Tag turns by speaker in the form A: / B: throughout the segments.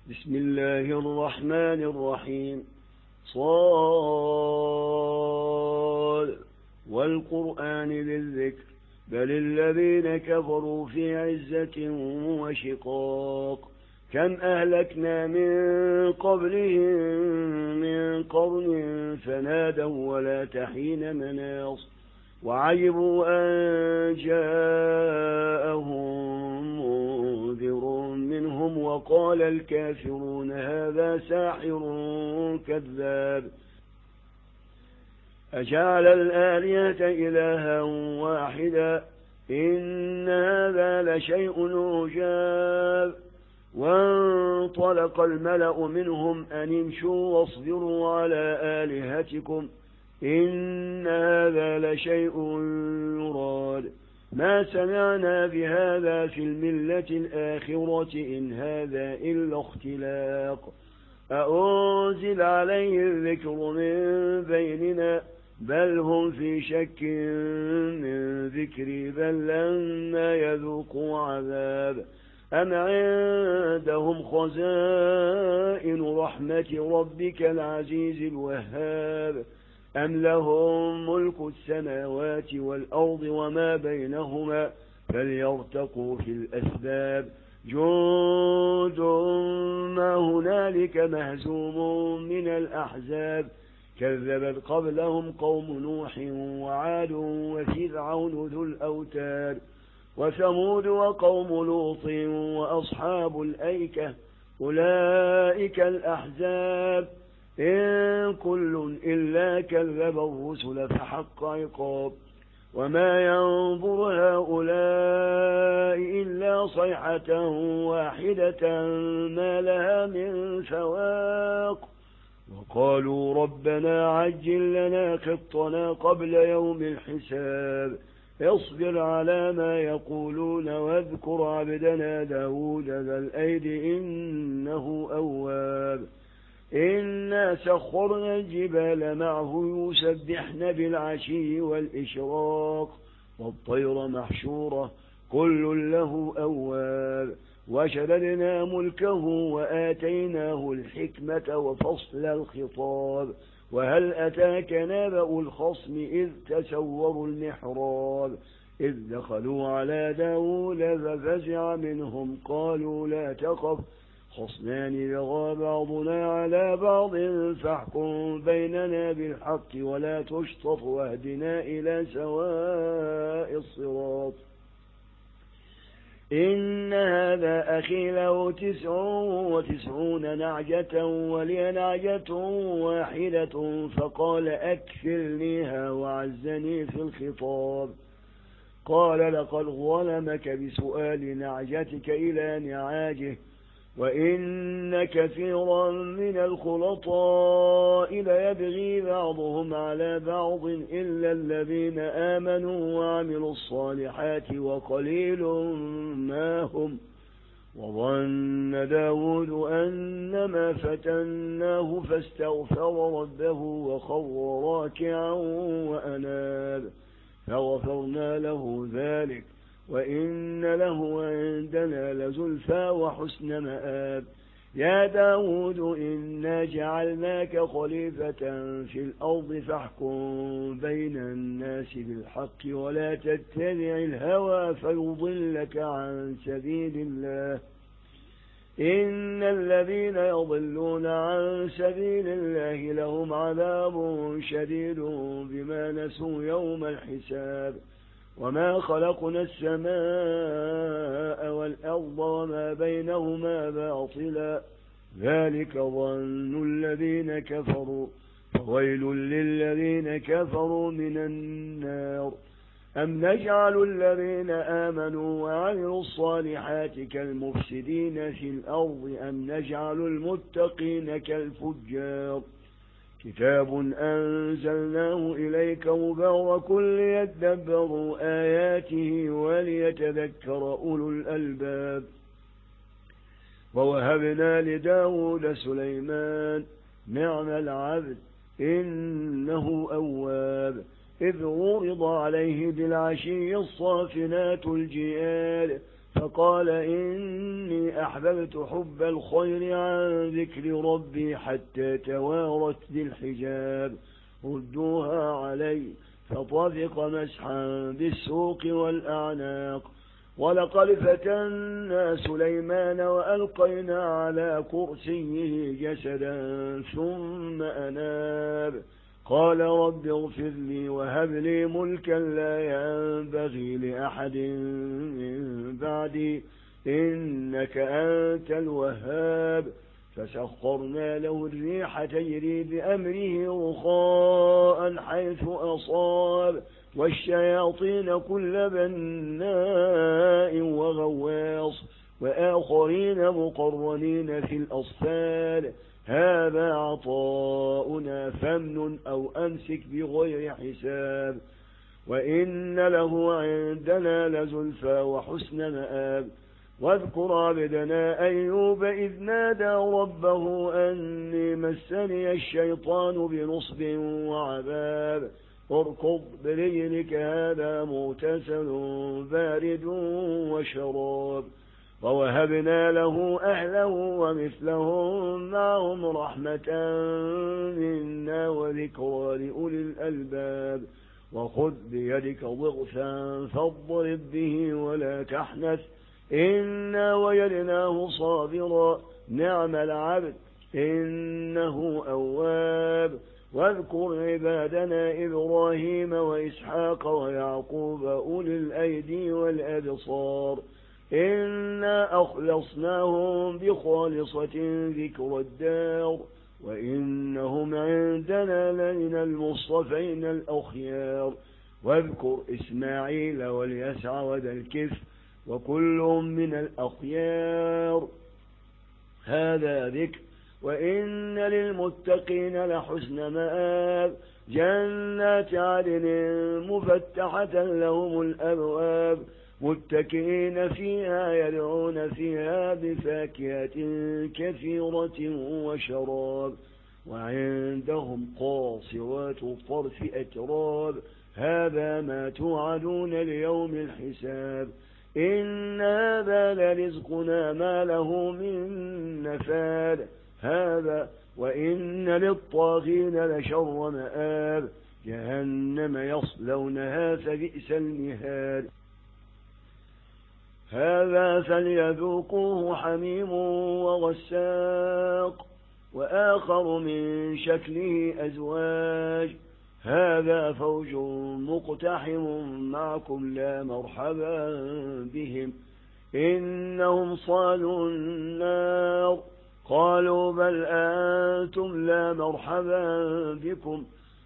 A: بسم الله الرحمن الرحيم. صاد والقرآن للذكر بل الذين كفروا في عزة وشقاق كم أهلكنا من قبلهم من قرن فنادوا ولا تحين مناص وعجبوا أن جاءهم منذر منهم وقال الكافرون هذا ساحر كذاب أجعل الآلهة إلها واحدا إن هذا لشيء عجاب وانطلق الملأ منهم أن امشوا واصبروا على آلهتكم إن هذا لشيء يراد ما سمعنا بهذا في الملة الآخرة إن هذا إلا اختلاق أأنزل عليه الذكر من بيننا بل هم في شك من ذكري بل لما يذوقوا عذاب أم عندهم خزائن رحمة ربك العزيز الوهاب أم لهم ملك السماوات والأرض وما بينهما فليرتقوا في الأسباب جند ما هنالك مهزوم من الأحزاب كذبت قبلهم قوم نوح وعاد وفرعون ذو الأوتاد وثمود وقوم لوط وأصحاب الأيكة أولئك الأحزاب إن كل إلا كذب الرسل فحق عقاب وما ينظر هؤلاء إلا صيحة واحدة ما لها من فواق وقالوا ربنا عجل لنا قطنا قبل يوم الحساب اصبر على ما يقولون واذكر عبدنا داود ذا الأيد إنه أواب إنا سخرنا الجبال معه يسبحن بالعشي والإشراق والطير محشورة كل له أواب وشددنا ملكه وآتيناه الحكمة وفصل الخطاب وهل أتاك نبأ الخصم إذ تسوروا المحراب إذ دخلوا على داود ففزع منهم قالوا لا تخف خصمان بغى بعضنا على بعض فاحكم بيننا بالحق ولا تشطط واهدنا إلى سواء الصراط إن هذا أخي له 99 نعجة ولي نعجة واحدة فقال أكفلنيها وعزني في الخطاب قال لقد ظلمك بسؤال نعجتك إلى نعاجه وإن كثيرا من الخلطاء ليبغي بعضهم على بعض إلا الذين آمنوا وعملوا الصالحات وقليل ما هم وظن داود أنما فتناه فاستغفر ربه وخر راكعا وأناب فغفرنا له ذلك وإن له عندنا لزلفى وحسن مآب يا داود إنا جعلناك خليفة في الأرض فاحكم بين الناس بالحق ولا تتبع الهوى فيضلك عن سبيل الله إن الذين يضلون عن سبيل الله لهم عذاب شديد بما نسوا يوم الحساب وما خلقنا السماء والأرض وما بينهما باطلا ذلك ظن الذين كفروا فويل للذين كفروا من النار أم نجعل الذين آمنوا وعملوا الصالحات كالمفسدين في الأرض أم نجعل المتقين كالفجار كتاب أنزلناه إليك مبارك ليدبروا آياته وليتذكر أولو الألباب ووهبنا لداود سليمان نعم العبد إنه أواب إذ عرض عليه بالعشي الصافنات الجياد فقال إني أحببت حب الخير عن ذكر ربي حتى توارت بالحجاب ردوها علي فطفق مسحا بالسوق والأعناق ولقد فتنا سليمان وألقينا على كرسيه جسدا ثم أناب قال رب اغفر لي وهب لي ملكا لا ينبغي لأحد من بعدي إنك أنت الوهاب فسخرنا له الريح تجري بأمره رخاء حيث أصاب والشياطين كل بناء وغواص وآخرين مقرنين في الأصفاد هذا عطاؤنا فامنن أو أمسك بغير حساب وإن له عندنا لزلفى وحسن مآب واذكر عبدنا أيوب إذ نادى ربه أني مسني الشيطان بنصب وعذاب اركض برجلك هذا مغتسل بارد وشراب ووهبنا له أهله ومثلهم معهم رحمة منا وذكرى لأولي الألباب وخذ بيدك ضغثا فاضرب به ولا تحنث إنا وجدناه صابرا نعم العبد إنه أواب واذكر عبادنا إبراهيم وإسحاق ويعقوب أولي الأيدي والأبصار إنا أخلصناهم بخالصة ذكر الدار وإنهم عندنا لمن المصطفين الأخيار واذكر إسماعيل واليسع وذا الكفل وكل من الأخيار هذا ذكر وإن للمتقين لحسن مآب جنات عدن مفتحة لهم الأبواب متكئين فيها يدعون فيها بفاكهة كثيرة وشراب وعندهم قاصرات الطرف أتراب هذا ما توعدون ليوم الحساب إن هذا لرزقنا ما له من نفاد هذا وإن للطاغين لشر مآب جهنم يصلونها فبئس المهاد هذا فليذوقوه حميم وغساق وآخر من شكله أزواج هذا فوج مقتحم معكم لا مرحبا بهم إنهم صالوا النار قالوا بل أنتم لا مرحبا بكم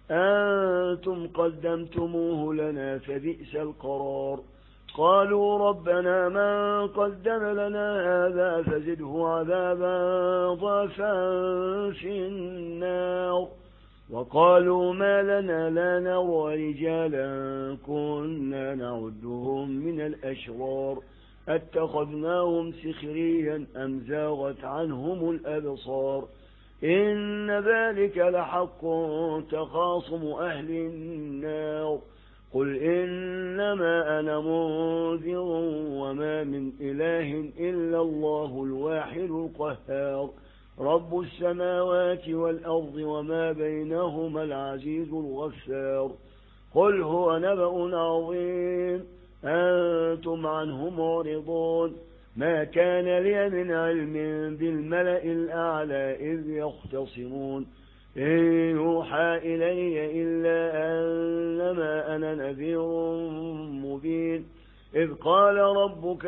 A: أنتم قدمتموه لنا فبئس القرار قالوا ربنا من قدم لنا هذا فزده عذابا ضعفا في النار وقالوا ما لنا لا نرى رجالا كنا نعدهم من الأشرار اتخذناهم سخريا أم زاغت عنهم الأبصار إن ذلك لحق تخاصم أهل النار قل إنما أنا منذر وما من إله إلا الله الواحد القهار رب السماوات والأرض وما بينهما العزيز الغفار قل هو نبأ عظيم أنتم عنه معرضون ما كان لي من علم بالملأ الأعلى إذ يختصمون إن يوحى إلي إلا أنما أنا نذير مبين إذ قال ربك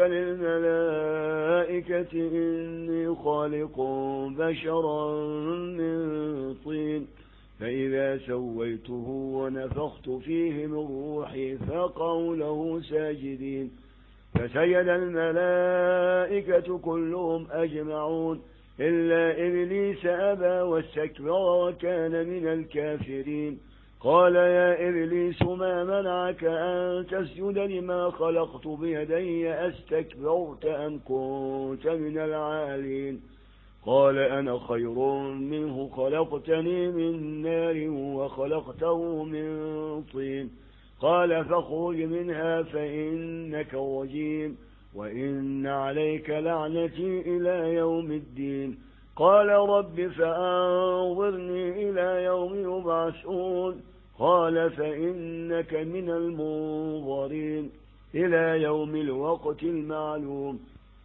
A: للملائكة إني خالق بشرا من طين فإذا سويته ونفخت فيه من روحي فقعوا له ساجدين فسجد الملائكة كلهم أجمعون إلا إبليس أبى واستكبر وكان من الكافرين قال يا إبليس ما منعك أن تسجد لما خلقت بيدي أستكبرت أم كنت من العالين قال أنا خير منه خلقتني من نار وخلقته من طين قال فاخرج منها فإنك رجيم وإن عليك لعنتي إلى يوم الدين. قال رب فأنظرني إلى يوم يبعثون. قال فإنك من المنظرين إلى يوم الوقت المعلوم.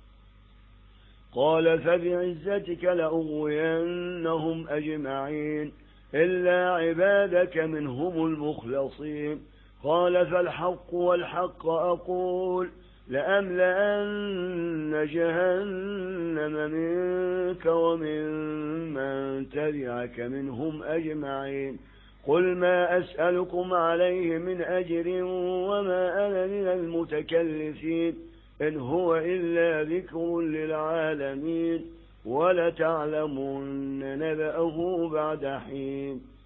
A: قال فبعزتك لأغوينهم أجمعين إلا عبادك منهم المخلصين. قال فالحق والحق أقول لأملأن جهنم منك ومن من تبعك منهم أجمعين. قل ما أسألكم عليه من أجر وما أنا من المتكلفين إن هو إلا ذكر للعالمين ولتعلمن نبأه بعد حين.